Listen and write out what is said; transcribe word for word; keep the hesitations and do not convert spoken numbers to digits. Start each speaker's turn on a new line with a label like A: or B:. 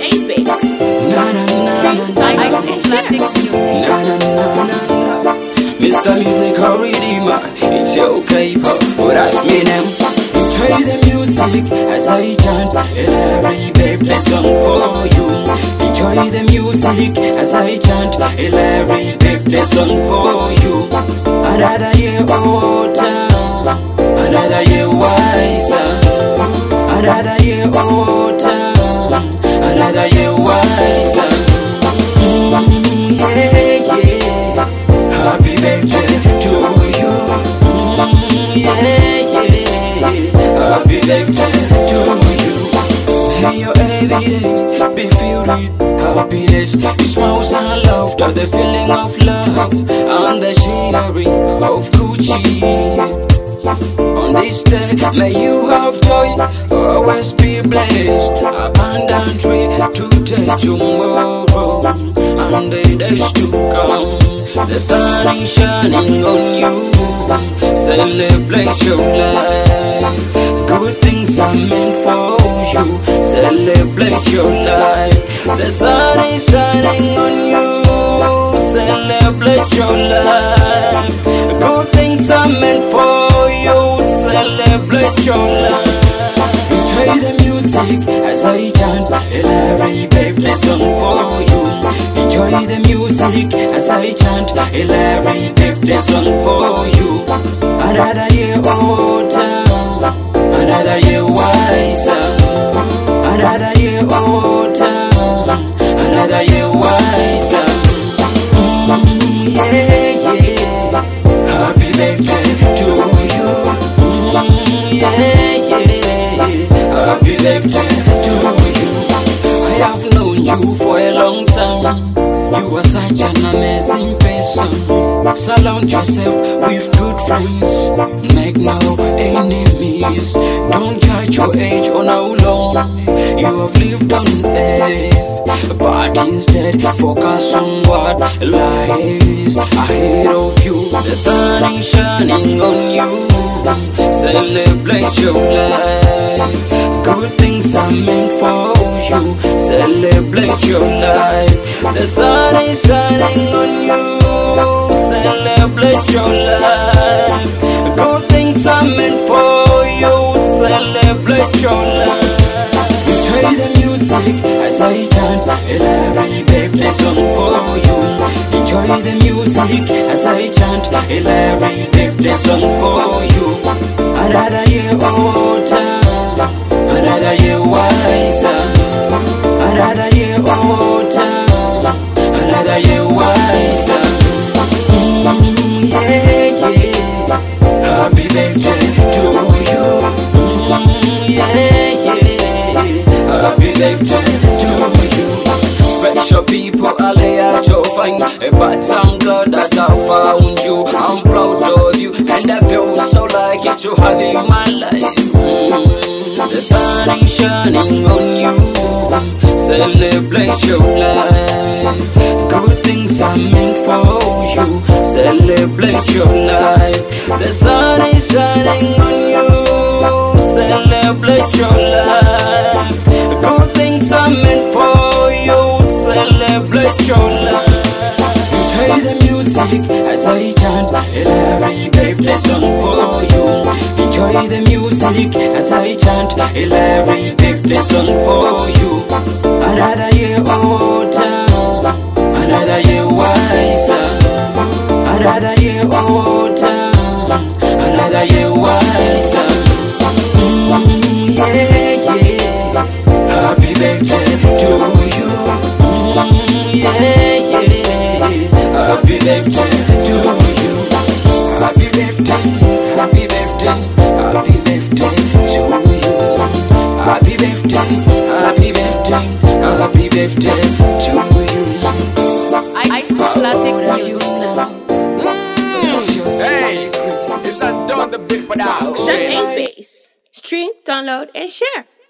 A: eight base.
B: Na na na na na.
A: Classic music.
B: Na na na na na. Mister Music Redeemer, it's okay, pop. But ask me them. Enjoy the music as I chant. Every babe, play song for you. Enjoy the music as I chant. Every babe, play song for you. Another year older, another year wiser, another year older, another year wiser. Mm, yeah, yeah. Happy birthday to you. Mm, yeah, yeah. Happy birthday to you. Hey, your every day be filled with happiness. It smiles and laughter, the feeling of love and the sharing of Gucci. On this day, may you have joy, always be blessed. Abundantly today, tomorrow, and the days to come. The sun is shining on you. Celebrate your life. Good things are meant for you. Celebrate your life. The sun is shining on you. Celebrate your life. Good things are meant for you. Celebrate your life. Enjoy the music as I chant. Every babe, play song for you. Enjoy the music as I chant. Every babe, play song for you. Another year older, another year wiser, another year older, another year wiser. Mm, yeah, yeah. Happy birthday to you. Mm, yeah, yeah. Happy birthday to you. I have known you for a long time. You are such an amazing person. Surround yourself with good friends. Make no enemies. Don't judge your age or how long you have lived on earth, but instead focus on what lies ahead of you. The sun is shining on you. Celebrate your life. Good things are meant for you. Celebrate your life. The sun is shining on you. Celebrate your life. Good things are meant for you. Celebrate your life. Enjoy the music as I chant. Every babe, play song for you. Enjoy the music as I chant. Every babe, play song for you. Another year older, another year wiser, another year older, another year wiser. Mm, yeah, yeah. Happy birthday to you. Mm, yeah, yeah. Happy birthday to you. Special people, all they are so fine, but I'm glad that I found you. I'm proud of you, and I feel so lucky to have you in my life. Mm. The sun is shining on you. Celebrate your life. Good things are meant for you. Celebrate your life. The sun is shining on you. Celebrate your life. Good things are meant for you. Celebrate your life. Enjoy the music as I chant. Every babe, play song for you. Enjoy the music as I chant. Every babe, play song for you. Another year older, another year wiser, another year older, another year wiser. Mm, yeah, yeah. Happy birthday to you. Mm, yeah, yeah. Happy birthday to you. Happy birthday, happy birthday, happy birthday to you. Happy birthday, happy birthday, happy birthday to you.
A: Ice Classic music.
C: Mm. Hey, it's a done the big production.
A: The eight base. Stream, download, and share.